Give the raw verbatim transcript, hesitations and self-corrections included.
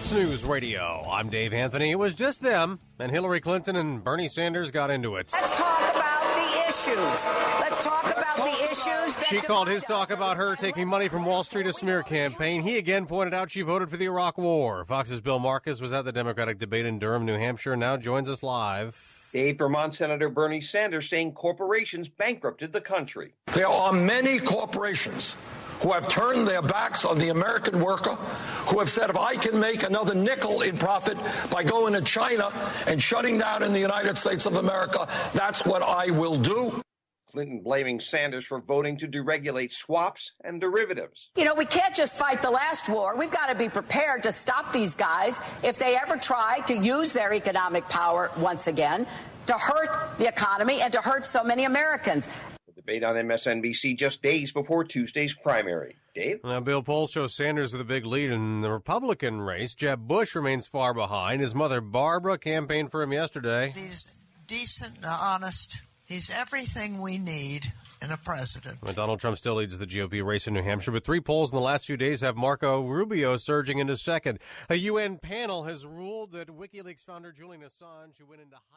Fox News Radio. I'm Dave Anthony. It was just them, and Hillary Clinton and Bernie Sanders got into it. Let's talk about the issues. Let's talk Let's about talk the about issues. That she called his talk about her taking money from Wall Street a smear campaign. He again pointed out she voted for the Iraq War. Fox's Bill Marcus was at the Democratic debate in Durham, New Hampshire, and now joins us live. Dave, Vermont Senator Bernie Sanders saying corporations bankrupted the country. There are many corporations who have turned their backs on the American worker, who have said, if I can make another nickel in profit by going to China and shutting down in the United States of America, that's what I will do. Clinton blaming Sanders for voting to deregulate swaps and derivatives. You know, we can't just fight the last war. We've got to be prepared to stop these guys if they ever try to use their economic power once again to hurt the economy and to hurt so many Americans. Debate on M S N B C just days before Tuesday's primary. Dave? Now, Bill, polls show Sanders with a big lead in the Republican race. Jeb Bush remains far behind. His mother, Barbara, campaigned for him yesterday. He's decent and honest. He's everything we need in a president. Well, Donald Trump still leads the G O P race in New Hampshire, but three polls in the last few days have Marco Rubio surging into second. A U N panel has ruled that WikiLeaks founder Julian Assange, who went into hiding